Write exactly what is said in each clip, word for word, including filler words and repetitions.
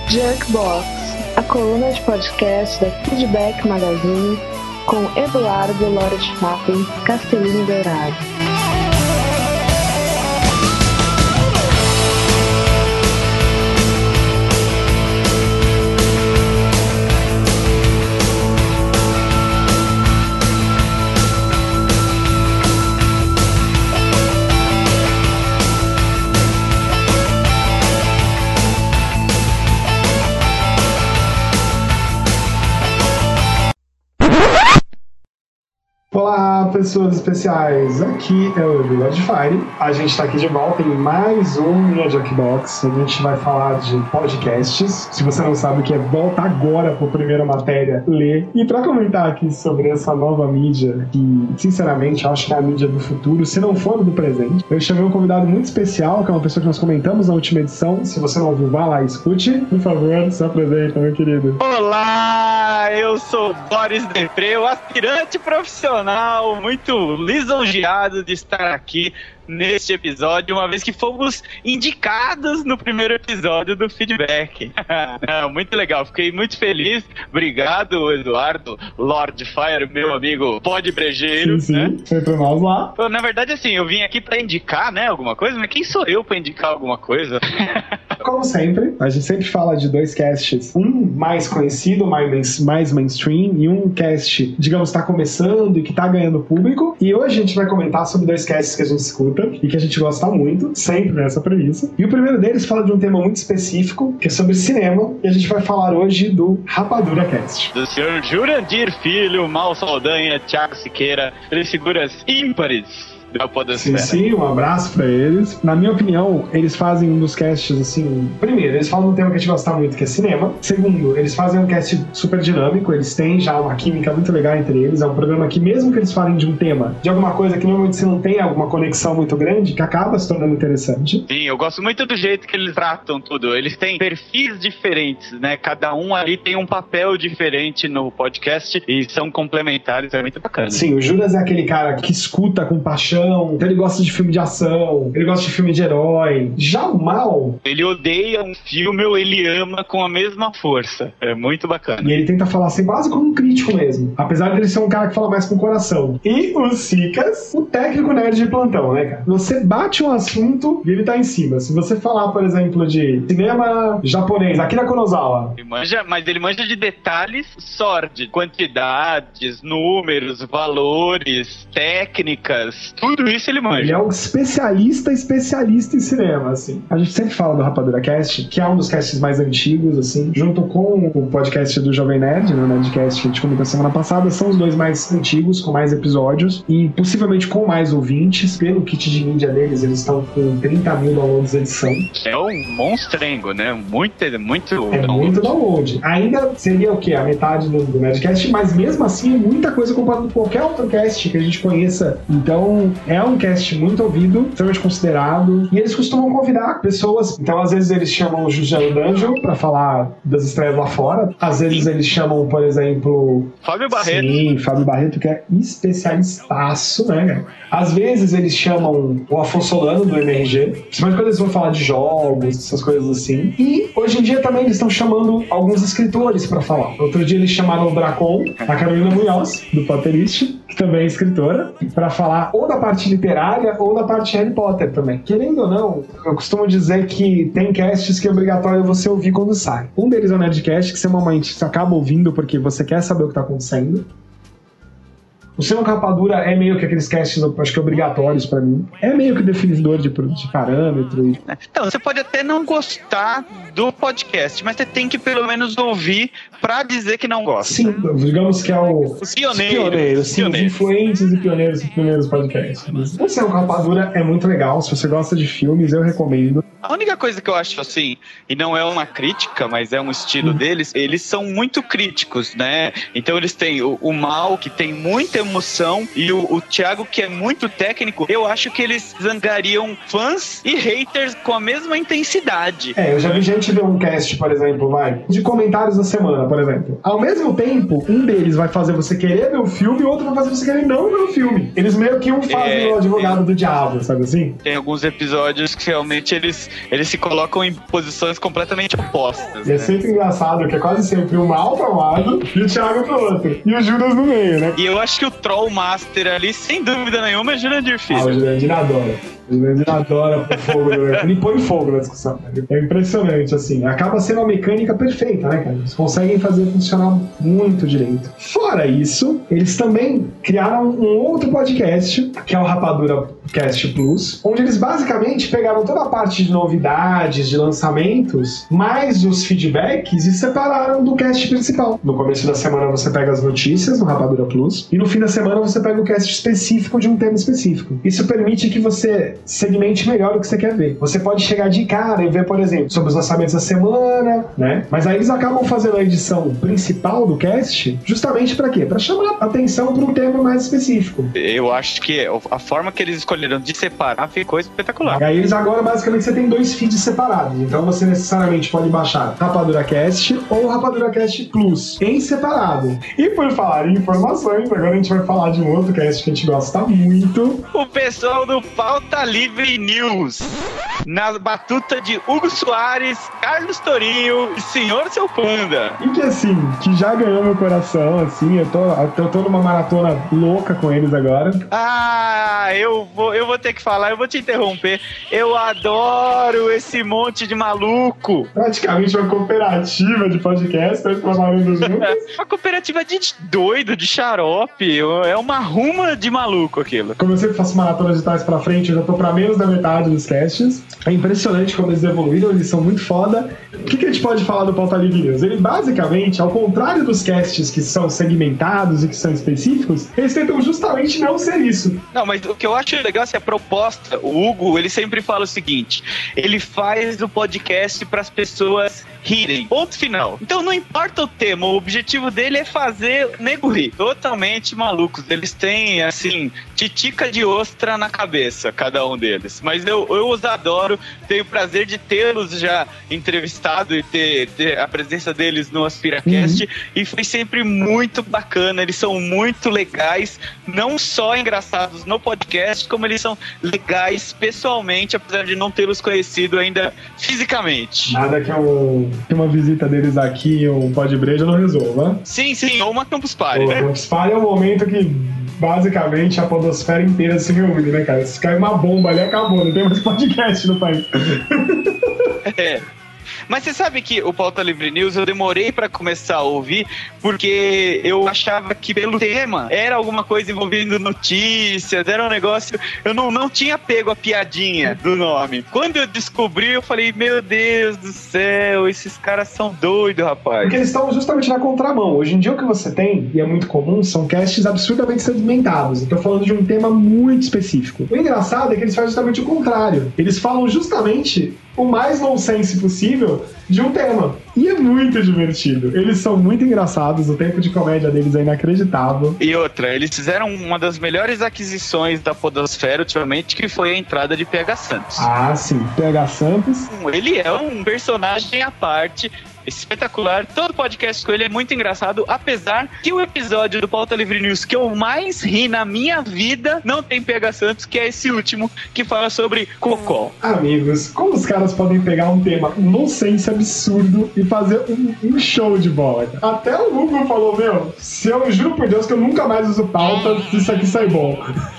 Jukebox, a coluna de podcast da Feedback Magazine, com Eduardo Lord Fappen, Castellini Dourado. Olá, pessoas especiais, aqui é o Edu Lord Fire. A gente está aqui de volta em mais um Minha Jukebox. A gente vai falar de podcasts. Se você não sabe o que é, volta agora para a primeira matéria, ler. E para comentar aqui sobre essa nova mídia, que sinceramente eu acho que é a mídia do futuro, se não for do presente, eu chamei um convidado muito especial, que é uma pessoa que nós comentamos na última edição. Se você não ouviu, vá lá e escute. Por favor, se apresenta, meu querido. Olá, eu sou Boris Depré, o aspirante profissional, muito lisonjeado de estar aqui neste episódio, uma vez que fomos indicados no primeiro episódio do Feedback. Não, muito legal, fiquei muito feliz. Obrigado, Eduardo Lord Fire, meu amigo podbrejeiro. Sim, sim, né? foi pra nós lá. Na verdade, assim, eu vim aqui pra indicar, né, alguma coisa, mas quem sou eu pra indicar alguma coisa? Como sempre, a gente sempre fala de dois casts, um mais conhecido, mais, mais mainstream, e um cast, digamos, tá começando e que tá ganhando público. E hoje a gente vai comentar sobre dois casts que a gente escuta e que a gente gosta muito, sempre nessa premissa. E o primeiro deles fala de um tema muito específico, que é sobre cinema, e a gente vai falar hoje do Rapadura Cast. Do senhor Jurandir Filho, Mal Saldanha, Thiago Siqueira, três figuras ímpares. Sim, sim, um abraço pra eles. Na minha opinião, eles fazem um dos casts, assim... Primeiro, eles falam de um tema que a gente gosta muito, que é cinema. Segundo, eles fazem um cast super dinâmico. Eles têm já uma química muito legal entre eles. É um programa que, mesmo que eles falem de um tema, de alguma coisa que normalmente você não tem alguma conexão muito grande, que acaba se tornando interessante. Sim, eu gosto muito do jeito que eles tratam tudo. Eles têm perfis diferentes, né? Cada um ali tem um papel diferente no podcast e são complementares. É muito bacana. Sim, o Juras é aquele cara que escuta com paixão. Então ele gosta de filme de ação, ele gosta de filme de herói. Já o Mal, ele odeia um filme ou ele ama com a mesma força. É muito bacana. E ele tenta falar assim, quase como um crítico mesmo. Apesar de ele ser um cara que fala mais com o coração. E o Sicas, o técnico nerd de plantão, né, cara? Você bate um assunto e ele tá em cima. Se você falar, por exemplo, de cinema japonês, Akira Kurosawa. Ele manja, mas ele manja de detalhes sórdidos. Quantidades, números, valores, técnicas, tudo Tudo isso ele manja. Ele é um especialista, especialista em cinema, assim. A gente sempre fala do Rapadura Cast, que é um dos casts mais antigos, assim, junto com o podcast do Jovem Nerd, né, o Nerdcast que a gente comentou semana passada, são os dois mais antigos, com mais episódios, e possivelmente com mais ouvintes. Pelo kit de mídia deles, eles estão com trinta mil downloads edição. É um monstrengo, né? Muito, muito É download. muito download. Ainda seria o quê? A metade do, do Nerdcast, mas mesmo assim é muita coisa comparado com qualquer outro cast que a gente conheça. Então, é um cast muito ouvido, extremamente considerado, e eles costumam convidar pessoas. Então, às vezes, eles chamam o José D'Angelo pra falar das estreias lá fora. Às vezes, eles chamam, por exemplo... Fábio Barreto. Sim, Fábio Barreto, que é especialistaço, né, cara? Às vezes, eles chamam o Afonso Solano, do M R G, principalmente quando eles vão falar de jogos, essas coisas assim. E, hoje em dia, também, eles estão chamando alguns escritores pra falar. Outro dia, eles chamaram o Dracon, a Carolina Munhoz, do Potterist, que também é escritora, pra falar ou da parte literária ou da parte Harry Potter também. Querendo ou não, eu costumo dizer que tem casts que é obrigatório você ouvir quando sai. Um deles é o Nerdcast, que você normalmente você acaba ouvindo porque você quer saber o que tá acontecendo. O Cinema Rapadura é meio que aqueles casts, acho que obrigatórios pra mim. É meio que definidor de, de parâmetro. Então, você pode até não gostar do podcast, mas você tem que pelo menos ouvir pra dizer que não gosta. Sim, digamos que é o... Os pioneiros. pioneiros, sim, pioneiros. Os influentes e pioneiros dos primeiros podcasts. O Cinema Rapadura é muito legal. Se você gosta de filmes, eu recomendo. A única coisa que eu acho assim, e não é uma crítica, mas é um estilo deles, eles são muito críticos, né? Então eles têm o, o Mal, que tem muita emoção, e o, o Thiago, que é muito técnico. Eu acho que eles zangariam fãs e haters com a mesma intensidade. É, eu já vi gente gente vê um cast, por exemplo, vai, de comentários da semana, por exemplo. Ao mesmo tempo, um deles vai fazer você querer ver o filme e o outro vai fazer você querer não ver o filme. Eles meio que um fazem é, o advogado é. do diabo, sabe assim? Tem alguns episódios que realmente eles, eles se colocam em posições completamente opostas. E né? É sempre engraçado, que é quase sempre o mal pra um lado e o Thiago pro outro. E o Judas no meio, né? E eu acho que o Troll Master ali, sem dúvida nenhuma, é Jurandir Filho. Ah, o Jurandir adora. O Jurandir adora pôr fogo, né? Ele põe fogo na discussão. É impressionante, assim. Acaba sendo uma mecânica perfeita, né, cara? Eles conseguem fazer funcionar muito direito. Fora isso, eles também criaram um outro podcast, que é o Rapadura Cast Plus, onde eles basicamente pegaram toda a parte de novidades, de lançamentos, mais os feedbacks e separaram do cast principal. No começo da semana você pega as notícias no Rapadura Plus e no fim da semana você pega o cast específico de um tema específico. Isso permite que você segmente melhor o que você quer ver. Você pode chegar de cara e ver, por exemplo, sobre os lançamentos da semana, né? Mas aí eles acabam fazendo a edição principal do cast justamente para quê? Para chamar atenção para um tema mais específico. Eu acho que a forma que eles escolheram de separar ficou espetacular. E aí eles agora, basicamente, você tem dois feeds separados. Então você necessariamente pode baixar Rapadura Cast ou Rapadura Cast Plus em separado. E por falar em informações, agora a gente vai falar de um outro cast que a gente gosta muito. O pessoal do Pauta Livre News, na batuta de Hugo Soares, Carlos Torinho e Senhor Seu Panda. E que assim, que já ganhou meu coração, assim, eu tô, eu tô numa maratona louca com eles agora. Ah, eu vou, eu vou ter que falar, eu vou te interromper. Eu adoro esse monte de maluco. Praticamente uma cooperativa de podcasters trabalhando juntos. Uma cooperativa de doido, de xarope. É uma ruma de maluco aquilo. Como eu sempre faço maratona de trás pra frente, eu já tô pra menos da metade dos casts. É impressionante como eles evoluíram, eles são muito foda. O que, que a gente pode falar do Pauta Livre News? Ele basicamente, ao contrário dos casts que são segmentados e que são específicos, eles tentam justamente não ser isso. Não, mas o que eu acho legal é assim, a proposta. O Hugo, ele sempre fala o seguinte: ele faz o podcast para as pessoas rirem. Ponto final. Então não importa o tema, o objetivo dele é fazer o nego rir. Totalmente malucos. Eles têm, assim, titica de ostra na cabeça, cada um deles. Mas eu, eu os adoro, tenho o prazer de tê-los já entrevistado e ter, ter a presença deles no AspiraCast, uhum. E foi sempre muito bacana. Eles são muito legais, não só engraçados no podcast, como eles são legais pessoalmente, apesar de não tê-los conhecido ainda fisicamente. Nada que, um, que uma visita deles aqui, um pó de breja, não resolva. Sim, sim, ou uma Campus Party, o né? Campus Party é um momento que basicamente a podosfera inteira se reúne, né, cara? Se cai uma bomba ali, acabou, não tem mais podcast no país. É. Mas você sabe que o Pauta Livre News eu demorei pra começar a ouvir porque eu achava que pelo tema era alguma coisa envolvendo notícias, era um negócio... Eu não, não tinha pego a piadinha do nome. Quando eu descobri, eu falei, meu Deus do céu, esses caras são doidos, rapaz. Porque eles estão justamente na contramão. Hoje em dia o que você tem, e é muito comum, são casts absurdamente segmentados. Eu tô falando de um tema muito específico. O engraçado é que eles fazem justamente o contrário. Eles falam justamente o mais nonsense possível de um tema. E é muito divertido. Eles são muito engraçados, o tempo de comédia deles é inacreditável. E outra, eles fizeram uma das melhores aquisições da podosfera ultimamente, que foi a entrada de P H Santos. Ah, sim. P H Santos. Ele é um personagem à parte, espetacular. Todo podcast com ele é muito engraçado, apesar que o episódio do Pauta Livre News que eu mais ri na minha vida não tem P H Santos, que é esse último, que fala sobre cocó. Amigos, como os caras podem pegar um tema nonsense absurdo e fazer um, um show de bola? Até o Google falou, meu, se eu juro por Deus que eu nunca mais uso pauta se isso aqui sai bom.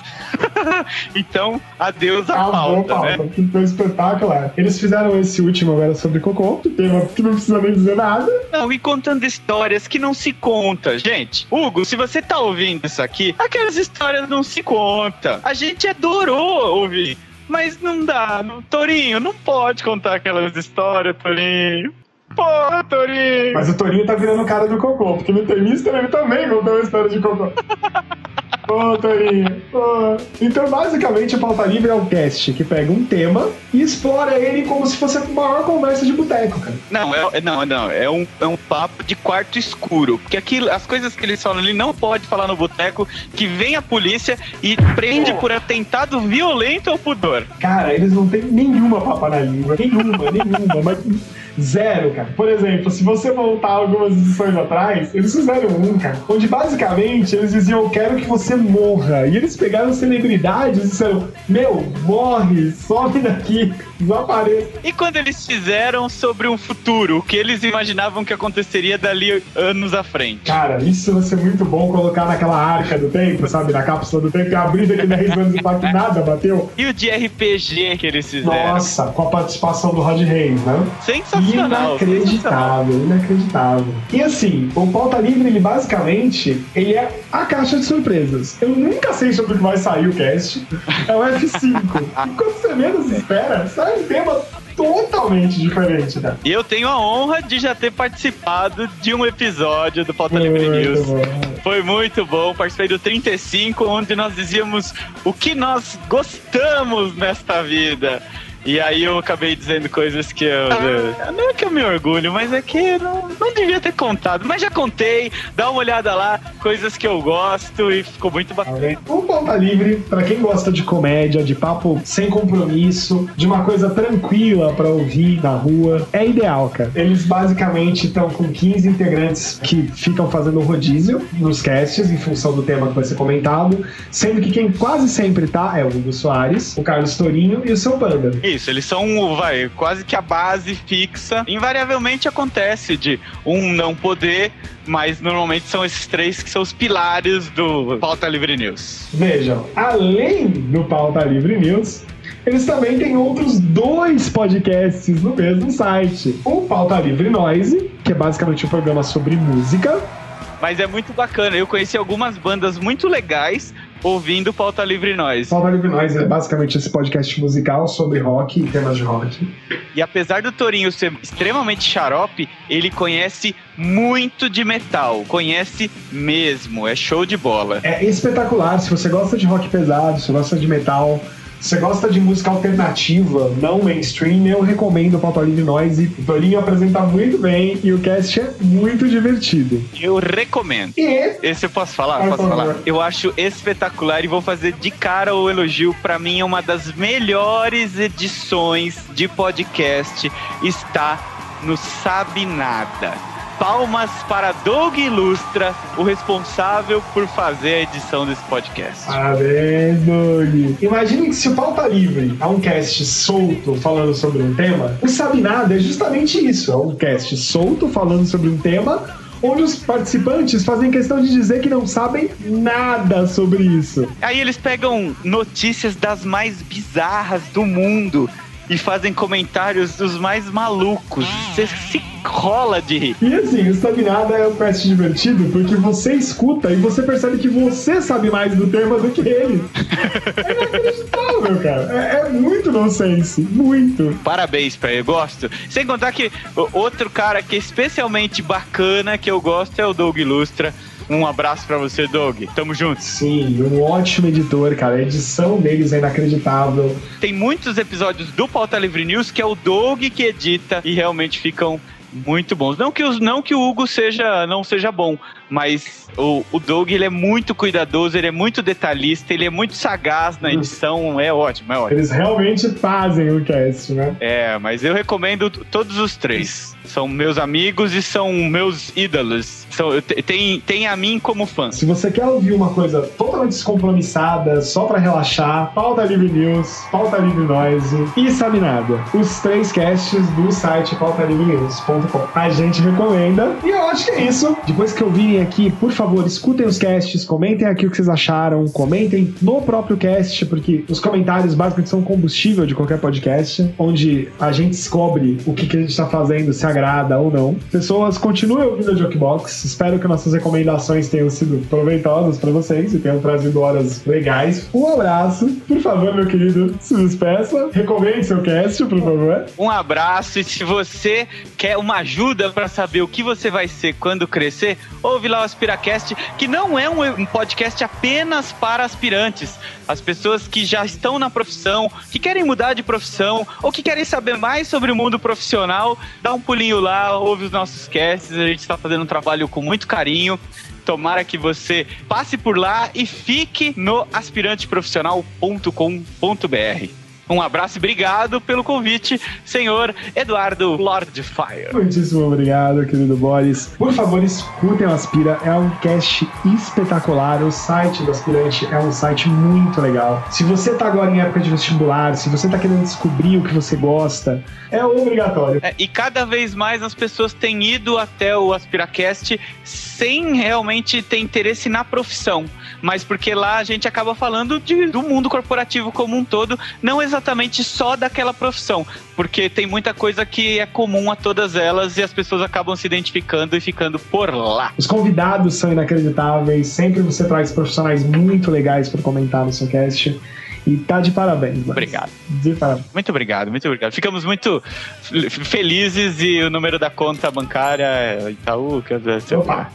Então, adeus a ah, pauta, pauta, né? Que foi espetacular. Eles fizeram esse último agora sobre cocô, que tema que não precisa nem dizer nada. Não, e contando histórias que não se conta. Gente, Hugo, se você tá ouvindo isso aqui, aquelas histórias não se contam. A gente adorou ouvir, mas não dá. Torinho, não pode contar aquelas histórias, Torinho. Porra, Torinho! Mas o Torinho tá virando o cara do cocô, porque no Termister ele também contou uma história de cocô. Ô, Torinho. Oh. Então, basicamente, o Pauta Livre é um cast que pega um tema e explora ele como se fosse a maior conversa de boteco, cara. Não, é, não, não. É um, é um papo de quarto escuro. Porque aquilo, as coisas que eles falam ali não pode falar no boteco, que vem a polícia e prende oh. por atentado violento ao pudor. Cara, eles não têm nenhuma papa na língua. Nenhuma, nenhuma. Mas Zero, cara. Por exemplo, se você voltar algumas edições atrás, eles fizeram um, cara, onde basicamente eles diziam, eu quero que você morra. E eles pegaram celebridades e disseram, meu, morre, some daqui, desapareça. E quando eles fizeram sobre um futuro, o que eles imaginavam que aconteceria dali anos à frente? Cara, isso vai ser muito bom colocar naquela arca do tempo, sabe? Na cápsula do tempo, e abrir daqui dez anos e falar que nada bateu. E o de R P G que eles fizeram? Nossa, com a participação do Rod Reis, né? Sensacional. Inacreditável, inacreditável. E assim, o Pauta Livre, ele basicamente, ele é a caixa de surpresas. Eu nunca sei sobre o que vai sair o cast. É o F cinco. E quando você menos espera, sai um tema totalmente diferente, né? E eu tenho a honra de já ter participado de um episódio do Pauta Livre News. Bom. Foi muito bom. Participei do trinta e cinco, onde nós dizíamos o que nós gostamos nesta vida. E aí eu acabei dizendo coisas que eu... Ah. Não é que eu me orgulho, mas é que não, não devia ter contado. Mas já contei, dá uma olhada lá, coisas que eu gosto e ficou muito bacana. O Pauta Livre, pra quem gosta de comédia, de papo sem compromisso, de uma coisa tranquila pra ouvir na rua, é ideal, cara. Eles basicamente estão com quinze integrantes que ficam fazendo rodízio nos casts em função do tema que vai ser comentado, sendo que quem quase sempre tá é o Hugo Soares, o Carlos Torinho e o seu Panda. Isso, eles são, vai, quase que a base fixa. Invariavelmente acontece de um não poder, mas normalmente são esses três que são os pilares do Pauta Livre News. Vejam, além do Pauta Livre News, eles também têm outros dois podcasts no mesmo site. O Pauta Livre Noise, que é basicamente um programa sobre música. Mas é muito bacana, eu conheci algumas bandas muito legais ouvindo Pauta Livre Noise. Pauta Livre Noise é basicamente esse podcast musical sobre rock e temas de rock. E apesar do Torinho ser extremamente xarope, ele conhece muito de metal. Conhece mesmo, é show de bola. É espetacular, se você gosta de rock pesado, se você gosta de metal, se você gosta de música alternativa, não mainstream, eu recomendo o Pauta Livre Noise. O Torinho apresenta muito bem e o cast é muito divertido. Eu recomendo. E... Esse eu posso falar? Por posso favor. falar? Eu acho espetacular e vou fazer de cara o elogio. Pra mim é uma das melhores edições de podcast. Está no Sabe Nada. Palmas para Doug Ilustra, o responsável por fazer a edição desse podcast. Parabéns, Doug. Imagine que se o Pauta Livre é um cast solto falando sobre um tema, o Sabe Nada é justamente isso. É um cast solto falando sobre um tema, onde os participantes fazem questão de dizer que não sabem nada sobre isso. Aí eles pegam notícias das mais bizarras do mundo e fazem comentários dos mais malucos. Você se rola de rir. E assim, o Sabe Nada é um cast divertido porque você escuta e você percebe que você sabe mais do tema do que ele. É inacreditável, cara. É, é muito nonsense. Muito. Parabéns pra ele, gosto. Sem contar que outro cara que é especialmente bacana que eu gosto é o Doug Ilustra. Um abraço pra você, Doug. Tamo juntos. Sim, um ótimo editor, cara. A edição deles é inacreditável. Tem muitos episódios do Pauta Livre News que é o Doug que edita e realmente ficam muito bons. Não que, os, não que o Hugo seja, não seja bom, mas o, o Doug, ele é muito cuidadoso, ele é muito detalhista, ele é muito sagaz na edição. É ótimo, é ótimo. Eles realmente fazem o cast, né? É, mas eu recomendo todos os três. São meus amigos e são meus ídolos. São, tem, tem a mim como fã. Se você quer ouvir uma coisa totalmente descompromissada, só pra relaxar, Pauta Livre News, Pauta Livre Noise e Sabe Nada. Os três casts do site pauta livre news ponto com. A gente recomenda. E eu acho que é isso. Depois que ouvirem aqui, por favor, escutem os casts, comentem aqui o que vocês acharam, comentem no próprio cast, porque os comentários basicamente são combustível de qualquer podcast, onde a gente descobre o que, que a gente tá fazendo, se agrada ou não. Pessoas, continuem ouvindo a Jokebox. Espero que nossas recomendações tenham sido proveitosas pra vocês e tenham trazido horas legais. Um abraço. Por favor, meu querido, se despeça. Recomende seu cast, por favor. Um abraço, e se você quer uma ajuda pra saber o que você vai ser quando crescer, ouve lá o AspiraCast, que não é um, um podcast apenas para aspirantes. As pessoas que já estão na profissão, que querem mudar de profissão, ou que querem saber mais sobre o mundo profissional, dá um pulinho lá, ouve os nossos casts. A gente está fazendo um trabalho com muito carinho. Tomara que você passe por lá e fique no aspirante profissional ponto com ponto b r. Um abraço e obrigado pelo convite, senhor Eduardo Lord Fire. Muitíssimo obrigado, querido Boris. Por favor, escutem o Aspira, é um cast espetacular. O site do Aspirante é um site muito legal. Se você tá agora em época de vestibular, se você tá querendo descobrir o que você gosta, é obrigatório. É, e cada vez mais as pessoas têm ido até o AspiraCast sem realmente ter interesse na profissão, mas porque lá a gente acaba falando de, do mundo corporativo como um todo, não exatamente só daquela profissão, porque tem muita coisa que é comum a todas elas e as pessoas acabam se identificando e ficando por lá. Os convidados são inacreditáveis, sempre você traz profissionais muito legais para comentar no seu cast. E tá de parabéns, Boris. Obrigado. De parabéns. Muito obrigado, muito obrigado. Ficamos muito felizes e o número da conta bancária é Itaú, quer dizer... Opa!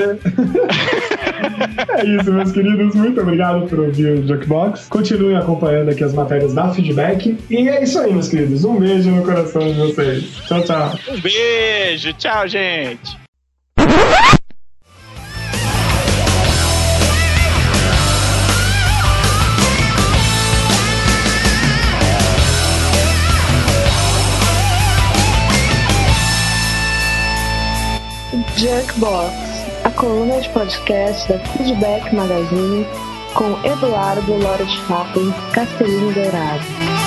É isso, meus queridos. Muito obrigado por ouvir o Jukebox. Continuem acompanhando aqui as matérias da Feedback. E é isso aí, meus queridos. Um beijo no coração de vocês. Tchau, tchau. Um beijo. Tchau, gente. Jukebox, a coluna de podcast da Feedback Magazine com Eduardo Lord Chaplin, Castelino Dourado.